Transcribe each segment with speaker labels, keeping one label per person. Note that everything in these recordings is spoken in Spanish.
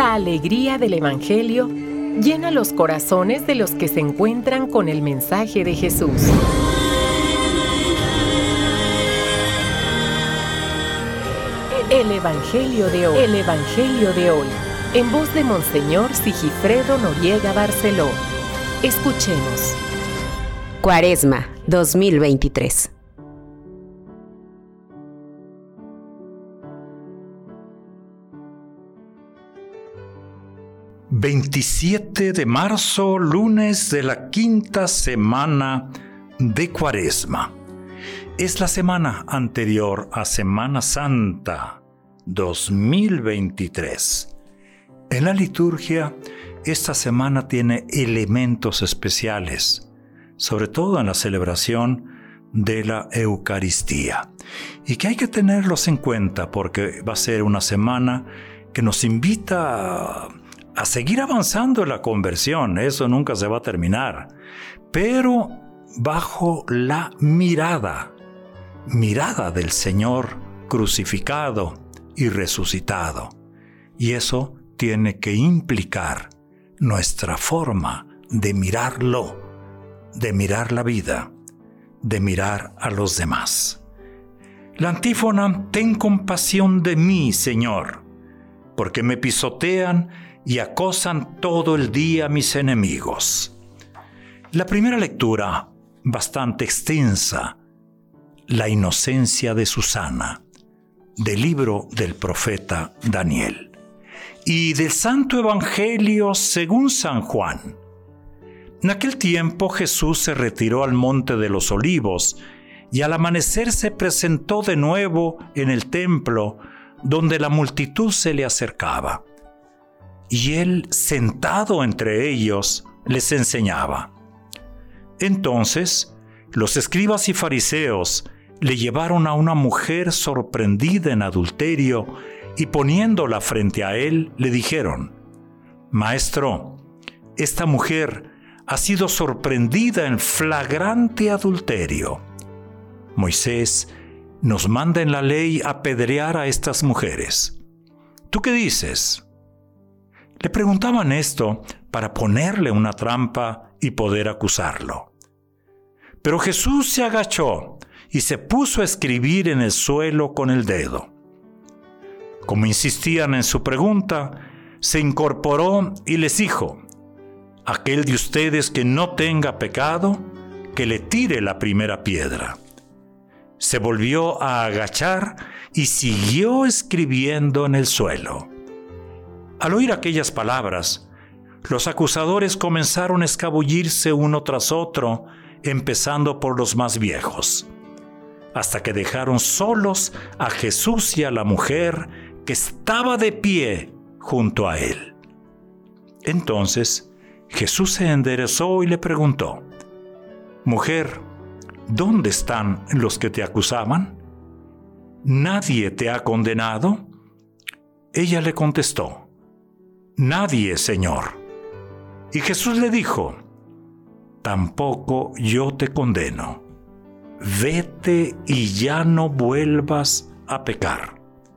Speaker 1: La alegría del Evangelio llena los corazones de los que se encuentran con el mensaje de Jesús. El Evangelio de hoy. El Evangelio de hoy. En voz de Monseñor Sigifredo Noriega Barceló. Escuchemos.
Speaker 2: Cuaresma 2023.
Speaker 3: ...27 de marzo, lunes de la quinta semana de Cuaresma. Es la semana anterior a Semana Santa 2023. En la liturgia, esta semana tiene elementos especiales, sobre todo en la celebración de la Eucaristía, y que hay que tenerlos en cuenta porque va a ser una semana que nos invita a seguir avanzando en la conversión. Eso nunca se va a terminar, pero bajo la mirada del Señor crucificado y resucitado. Y eso tiene que implicar nuestra forma de mirarlo, de mirar la vida, de mirar a los demás. La antífona: ten compasión de mí, Señor, porque me pisotean y acosan todo el día mis enemigos. La primera lectura, bastante extensa, la inocencia de Susana, del libro del profeta Daniel, y del Santo Evangelio según San Juan. En aquel tiempo Jesús se retiró al monte de los Olivos y al amanecer se presentó de nuevo en el templo, donde la multitud se le acercaba. Y él, sentado entre ellos, les enseñaba. Entonces, los escribas y fariseos le llevaron a una mujer sorprendida en adulterio y poniéndola frente a él, le dijeron: Maestro, esta mujer ha sido sorprendida en flagrante adulterio. Moisés nos manda en la ley apedrear a estas mujeres. ¿Tú qué dices? Le preguntaban esto para ponerle una trampa y poder acusarlo. Pero Jesús se agachó y se puso a escribir en el suelo con el dedo. Como insistían en su pregunta, se incorporó y les dijo: aquel de ustedes que no tenga pecado, que le tire la primera piedra. Se volvió a agachar y siguió escribiendo en el suelo. Al oír aquellas palabras, los acusadores comenzaron a escabullirse uno tras otro, empezando por los más viejos, hasta que dejaron solos a Jesús y a la mujer que estaba de pie junto a él. Entonces Jesús se enderezó y le preguntó: Mujer, ¿dónde están los que te acusaban? ¿Nadie te ha condenado? Ella le contestó: Nadie, Señor. Y Jesús le dijo: tampoco yo te condeno. Vete y ya no vuelvas a pecar.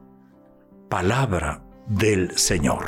Speaker 3: Palabra del Señor.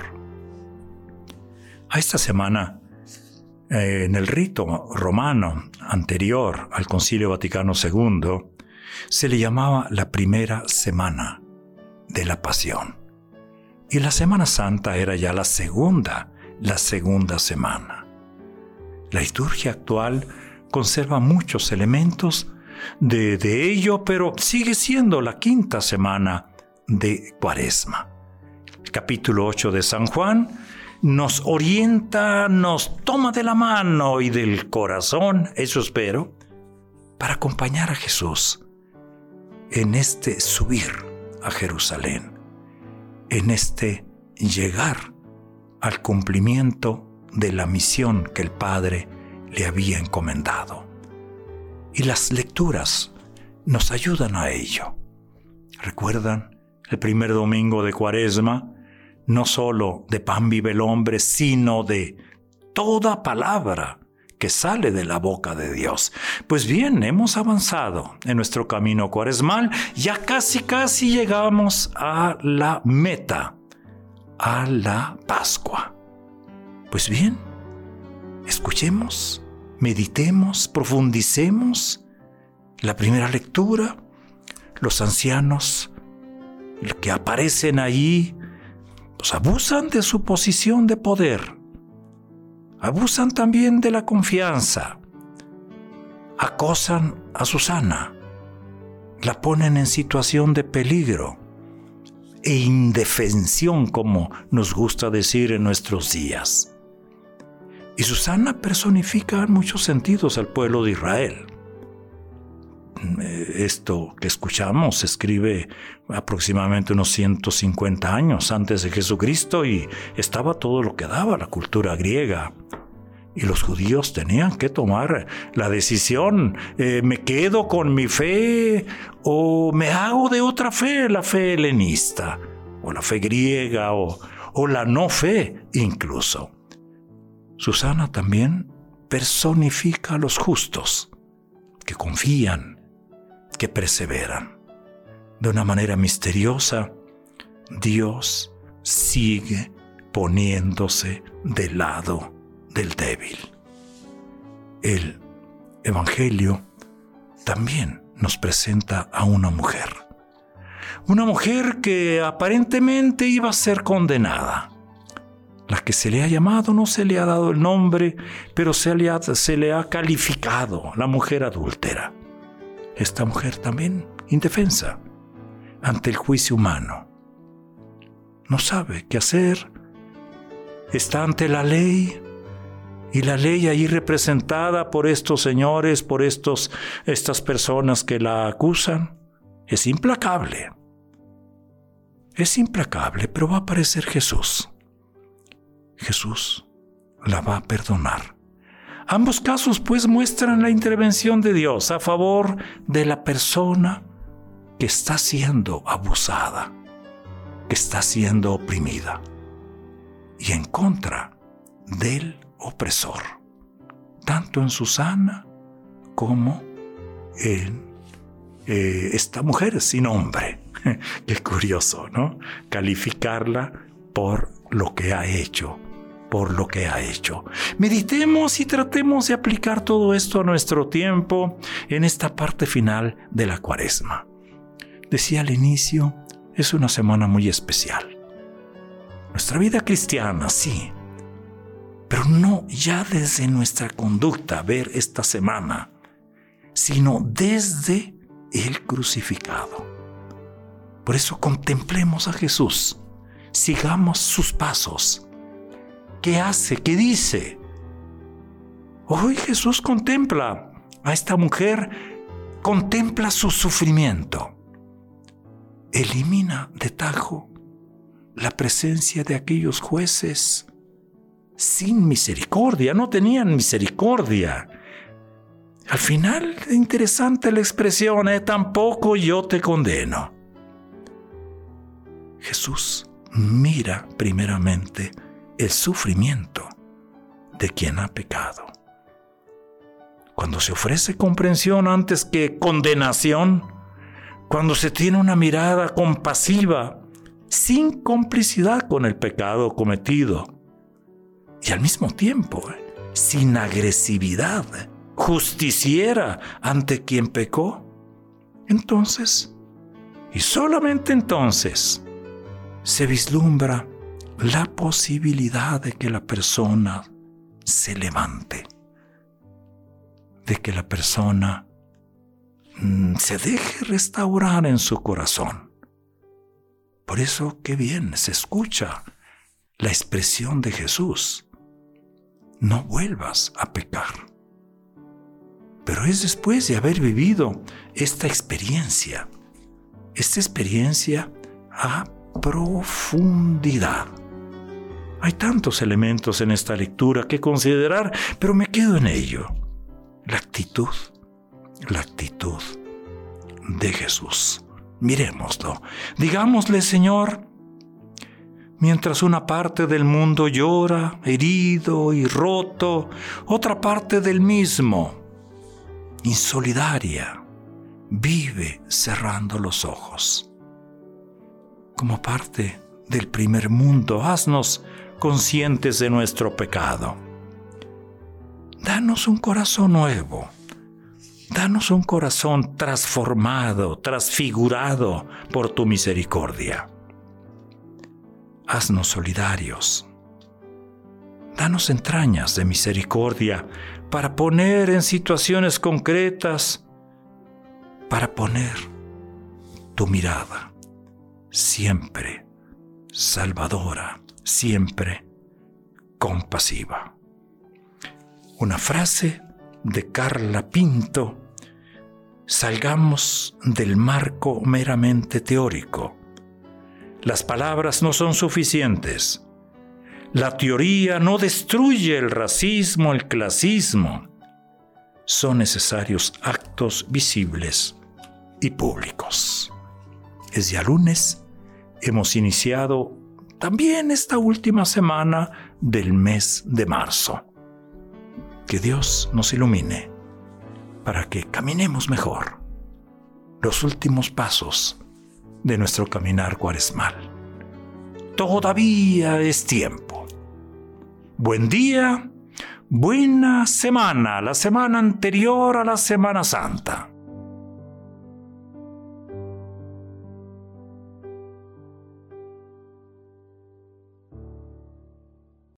Speaker 3: A esta semana, en el rito romano anterior al Concilio Vaticano II, se le llamaba la primera semana de la Pasión. Y la Semana Santa era ya la segunda semana. La liturgia actual conserva muchos elementos de ello, pero sigue siendo la quinta semana de Cuaresma. El capítulo 8 de San Juan nos orienta, nos toma de la mano y del corazón, eso espero, para acompañar a Jesús en este subir a Jerusalén, en este llegar al cumplimiento de la misión que el Padre le había encomendado. Y las lecturas nos ayudan a ello. ¿Recuerdan el primer domingo de Cuaresma? No solo de pan vive el hombre, sino de toda palabra que sale de la boca de Dios. Pues bien, hemos avanzado en nuestro camino cuaresmal, ya casi llegamos a la meta, a la Pascua. Pues bien, escuchemos, meditemos, profundicemos la primera lectura. Los ancianos que aparecen ahí, pues abusan de su posición de poder, abusan también de la confianza, acosan a Susana, la ponen en situación de peligro e indefensión, como nos gusta decir en nuestros días. Y Susana personifica en muchos sentidos al pueblo de Israel. Esto que escuchamos se escribe aproximadamente unos 150 años antes de Jesucristo y estaba todo lo que daba la cultura griega. Y los judíos tenían que tomar la decisión, ¿me quedo con mi fe o me hago de otra fe, la fe helenista, o la fe griega, o la no fe incluso? Susana también personifica a los justos, que confían, que perseveran. De una manera misteriosa, Dios sigue poniéndose del lado del débil. El Evangelio también nos presenta a una mujer que aparentemente iba a ser condenada. La que se le ha llamado, no se le ha dado el nombre, pero se le ha calificado la mujer adúltera. Esta mujer también indefensa ante el juicio humano. No sabe qué hacer. Está ante la ley. Y la ley ahí representada por estos señores, por estas personas que la acusan, es implacable. Es implacable, pero va a aparecer Jesús. Jesús la va a perdonar. Ambos casos pues muestran la intervención de Dios a favor de la persona que está siendo abusada, que está siendo oprimida, y en contra del opresor, tanto en Susana como en esta mujer sin nombre. Qué curioso, ¿no? Calificarla por lo que ha hecho, Meditemos y tratemos de aplicar todo esto a nuestro tiempo en esta parte final de la Cuaresma. Decía al inicio, es una semana muy especial. Nuestra vida cristiana, sí, pero no ya desde nuestra conducta ver esta semana, sino desde el crucificado. Por eso contemplemos a Jesús, sigamos sus pasos. ¿Qué hace? ¿Qué dice? Hoy Jesús contempla a esta mujer, contempla su sufrimiento. Elimina de tajo la presencia de aquellos jueces sin misericordia, no tenían misericordia. Al final, interesante la expresión, tampoco yo te condeno. Jesús mira primeramente el sufrimiento de quien ha pecado. Cuando se ofrece comprensión antes que condenación, cuando se tiene una mirada compasiva, sin complicidad con el pecado cometido, y al mismo tiempo, sin agresividad justiciera ante quien pecó, entonces, y solamente entonces, se vislumbra la posibilidad de que la persona se levante, de que la persona se deje restaurar en su corazón. Por eso, qué bien se escucha la expresión de Jesús: no vuelvas a pecar. Pero es después de haber vivido esta experiencia a profundidad. Hay tantos elementos en esta lectura que considerar, pero me quedo en ello. La actitud de Jesús. Miremoslo. Digámosle: Señor, mientras una parte del mundo llora, herido y roto, otra parte del mismo, insolidaria, vive cerrando los ojos. Como parte del primer mundo, haznos conscientes de nuestro pecado. Danos un corazón nuevo. Danos un corazón transformado, transfigurado por tu misericordia. Haznos solidarios. Danos entrañas de misericordia para poner en situaciones concretas, para poner tu mirada siempre salvadora, siempre compasiva. Una frase de Carla Pinto: salgamos del marco meramente teórico. Las palabras no son suficientes. La teoría no destruye el racismo, el clasismo. Son necesarios actos visibles y públicos. Es ya lunes. Hemos iniciado también esta última semana del mes de marzo. Que Dios nos ilumine para que caminemos mejor los últimos pasos de nuestro caminar cuaresmal. Todavía es tiempo. Buen día, buena semana, la semana anterior a la Semana Santa.